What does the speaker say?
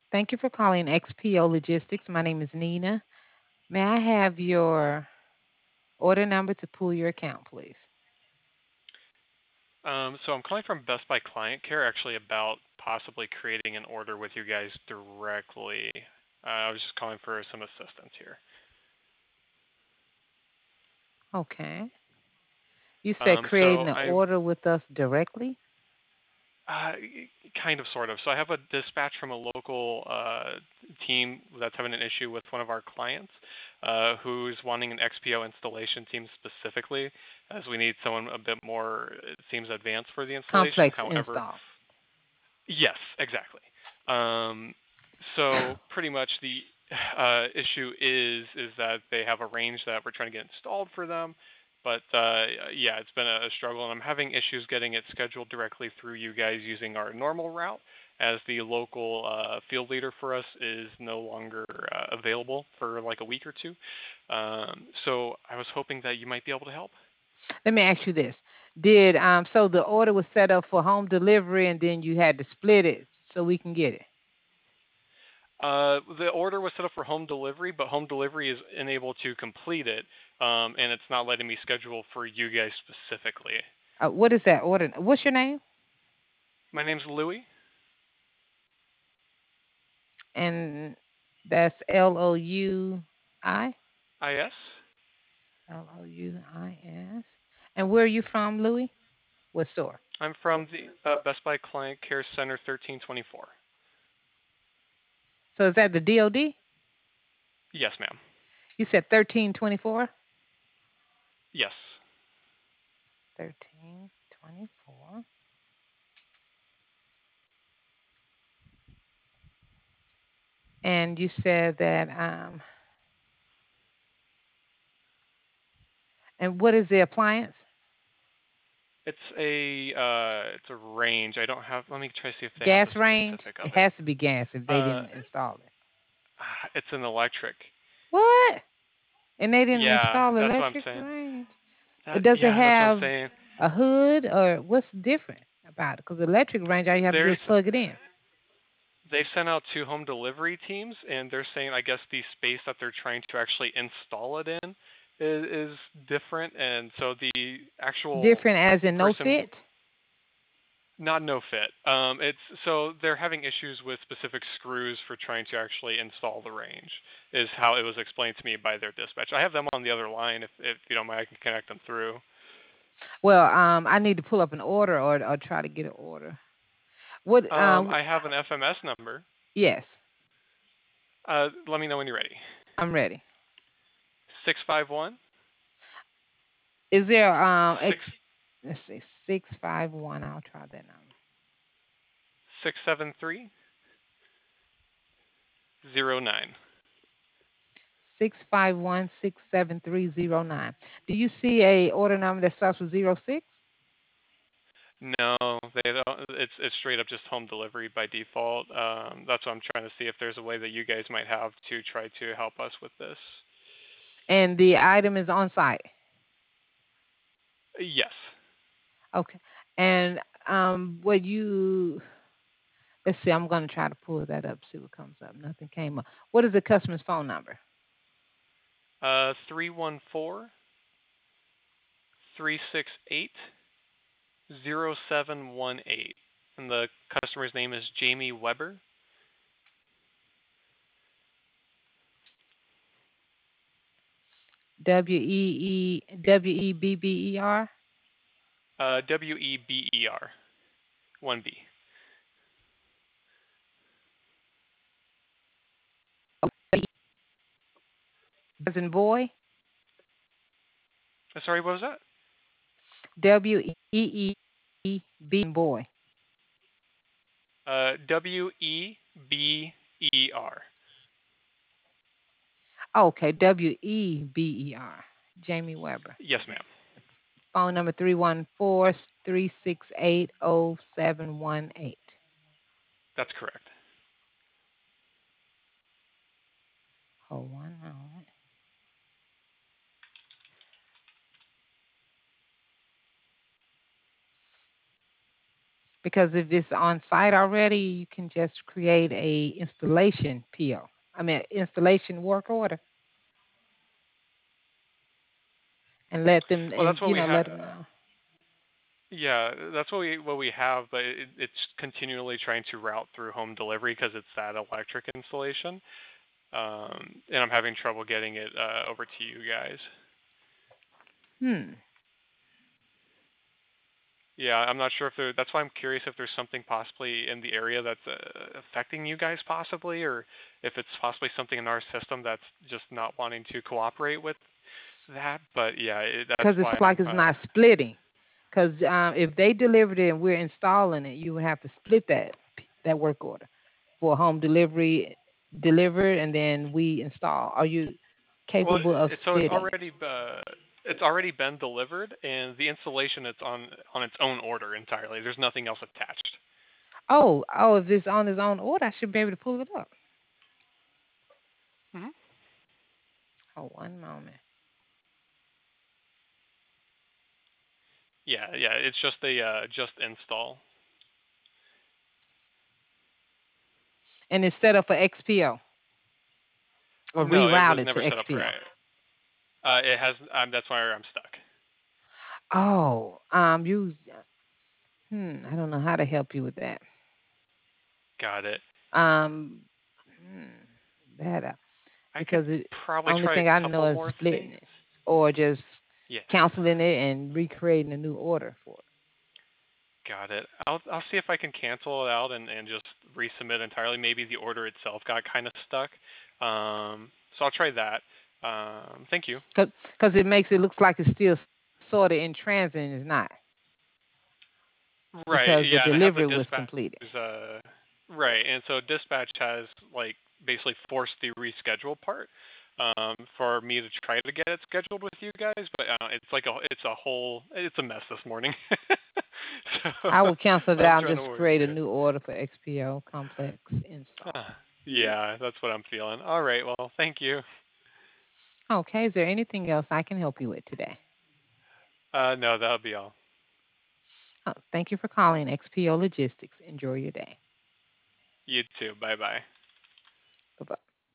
Thank you for calling XPO Logistics. My name is Nina. May I have your order number to pull your account, please? So I'm calling from Best Buy Client Care, actually about possibly creating an order with you guys directly. I was just calling for some assistance here. Okay. You said Um, creating so an I, order with us directly? uh, kind of, sort of. So I have a dispatch from a local team that's having an issue with one of our clients, who's wanting an XPO installation team specifically, as we need someone a bit more, it seems, advanced for the installation. Complex However, install. yes, exactly. Um, so pretty much the issue is that they have a range that we're trying to get installed for them, but yeah, it's been a struggle, and I'm having issues getting it scheduled directly through you guys using our normal route, as the local field leader for us is no longer available for like a week or two. So I was hoping that you might be able to help. Let me ask you this. Did so the order was set up for home delivery and then you had to split it so we can get it? The order was set up for home delivery, but home delivery is unable to complete it, and it's not letting me schedule for you guys specifically. What is that order? What's your name? My name's Louie. And that's Louis. IS. Louis. And where are you from, Louis? What store? I'm from the Best Buy Client Care Center 1324. So is that the DOD? Yes, ma'am. You said 1324? Yes. 1324. And you said that and what is the appliance? It's a range. I don't have. Let me try to see if they have the Gas range? specific It of it. has to be gas if they Uh, didn't install it. it's an electric. What? And they didn't Yeah, install that's what I'm electric saying. range? It does it Yeah, that's what I'm have saying. a hood or what's different about it? Because electric range, all you have to do There's is plug it in. They've sent out two home delivery teams, and they're saying I guess the space that they're trying to actually install it in is different, and so the actual Different as in no person, fit? not no fit. It's so they're having issues with specific screws for trying to actually install the range. Is how it was explained to me by their dispatch. I have them on the other line. If you don't mind, I can connect them through. Well, I need to pull up an order or try to get an order. What? I have an FMS number. Yes, Let me know when you're ready. I'm ready. 651 Is there six let's see, 651. I'll try that number. 673 09. 651 673 09. Do you see a order number that starts with 06? No, they don't. It's straight up just home delivery by default. That's what I'm trying to see if there's a way that you guys might have to try to help us with this. And the item is on site. Yes. Okay. And what you let's see, I'm gonna try to pull that up, see what comes up. Nothing came up. What is the customer's phone number? 314-368-0718. And the customer's name is Jamie Weber. WEBBER. WEBER. 1B. As in boy. Sorry, what was that? WEEB boy. WEBER. Okay, WEBER. Jamie Weber. Yes, ma'am. Phone number 314-368-0718. That's correct. Hold one moment. Because if it's on site already, you can just create a installation PO. I mean, installation work order, and let them, Well, and that's what we have. let them know. Yeah, that's what we have, but it's continually trying to route through home delivery because it's that electric installation, and I'm having trouble getting it over to you guys. Hmm. Yeah, I'm not sure if there. That's why I'm curious if there's something possibly in the area that's affecting you guys, possibly, or if it's possibly something in our system that's just not wanting to cooperate with that. But yeah, that's Because why it's I'm. like it's not splitting. Because if they delivered it and we're installing it, you would have to split that work order for home delivery, delivered, and then we install. Are you Well, capable of so splitting it? it's already been delivered, and the installation it's on its own order entirely. There's nothing else attached. Oh, if it's on his own order, I should be able to pull it up. Hmm. Oh, one moment. Yeah. It's just a just install. And it's set up for XPO or No, it was rerouted never to set up for. XPO. It has. That's why I'm stuck. Oh, you. I don't know how to help you with that. Got it. Um, hmm, that I could because it probably only try thing I a know couple is more splitting things. it or just Yeah. canceling it and recreating a new order for it. Got it. I'll see if I can cancel it out and just resubmit entirely. Maybe the order itself got kind of stuck. So I'll try that. Thank you. Because it makes it looks like it's still sort of in transit and it's not Right. because the Yeah, and I have the delivery was completed. dispatchers. Right, and so dispatch has like basically forced the reschedule part for me to try to get it scheduled with you guys, but it's a mess this morning. So I will cancel that I'm out and trying to just work create a it. new order for XPO complex install. Yeah, that's what I'm feeling. All right, well, thank you. Okay, is there anything else I can help you with today? No, that'll be all. Thank you for calling XPO Logistics. Enjoy your day. You too. Bye bye.